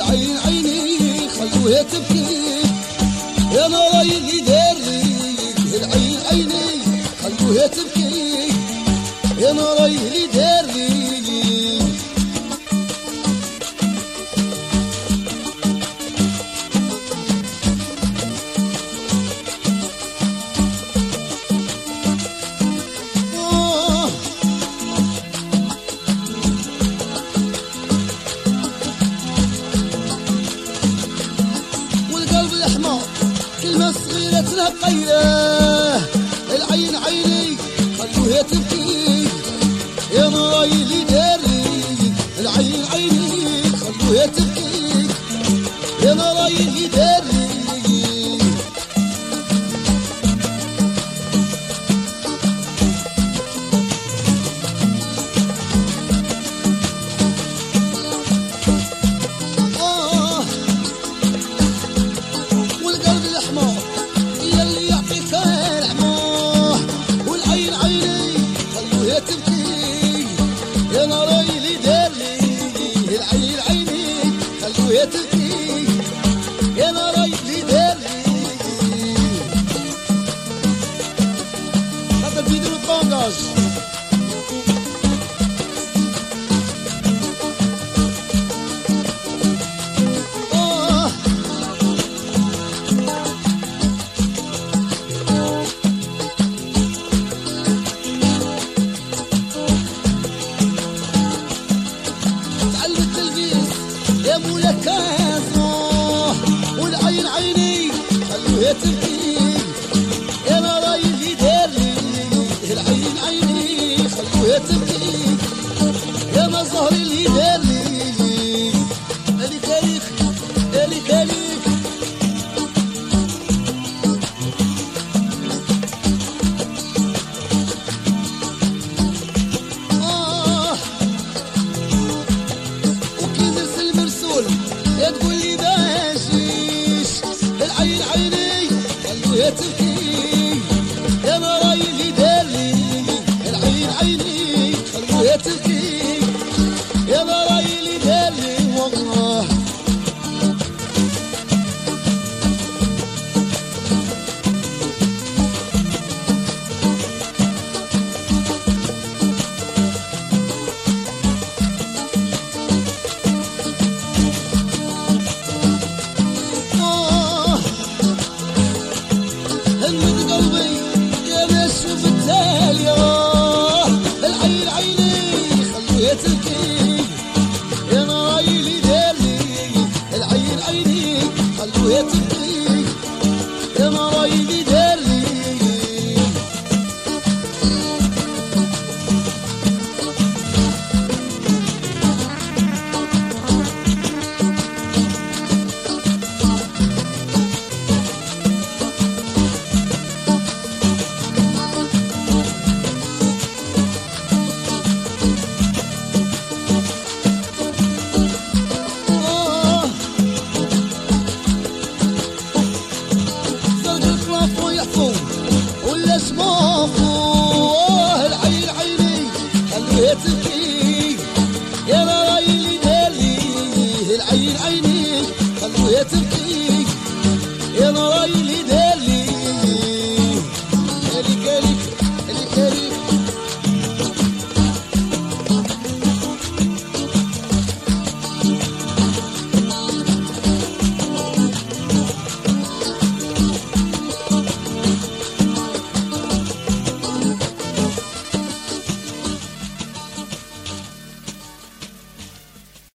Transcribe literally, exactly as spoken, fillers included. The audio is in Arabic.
العين عيني خلوها تبكي يا نراي اللي دار لي العين عيني خلوها تبكي يا نراي اللي دار لي كلمة صغيرة تنقيله العين عيني خلوها تبكي يا نراي اللي داري العين عيني خلوها تبكي يا نراي اللي داري يا نراي اللي دار لي العين عيني خلوها تبكي يا نراي اللي دار لي هذا الفيديو البانجاج يا مولا كازو والعين عيني خلوها تبكي يا نراي اللي دار لي العين عيني خلوها تبكي يا ما زهر اللي دار لي اللي تاريخ اللي تاريخ يا تقول لي باشيش العين عيني خلوها تبكي يا نراي اللي دار لي العين عيني خلوها تبكي يا نراي اللي دار لي والله تبكي يا نراي اللي دار لي العين عيني خلوها تبكي يا نراي اللي دار لي ولا اسمه العين عيني خلوها تبكي يا نراي اللي دار لي العين عيني خلوها تبكي